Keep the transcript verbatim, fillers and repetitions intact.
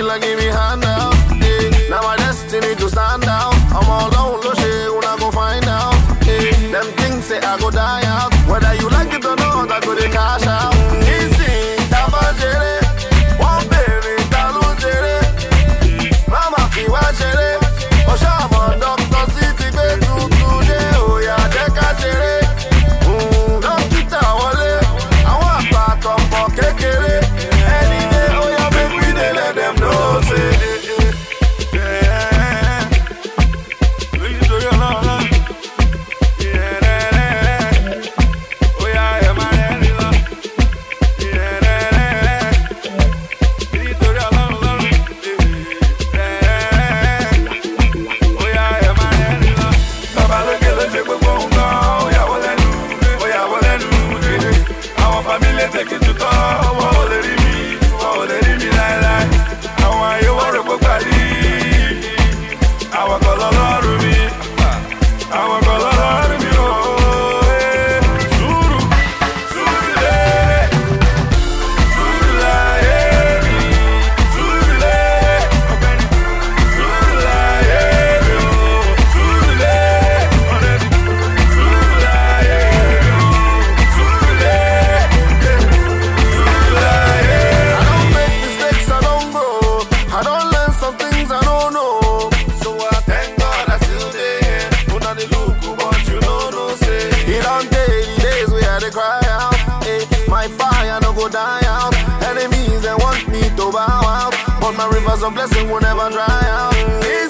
like give me hand out. Yeah. Now my destiny to stand out. I'm all down, no shit, when I go find out. Yeah. Them things say I go die out. Whether you like it or not, I go to cash out. Easy, tabajere. One baby, talujere. Mama fi wa jere. Oshama doctor city be to today. Oh yeah, deka jere. Mm, dokita wale. Awa pato po kekere. Any day, oh yeah, make we dey let them know say. Cry out, eh. My fire no go die out. Enemies they want me to bow out, but my rivers of blessing will never dry out. It's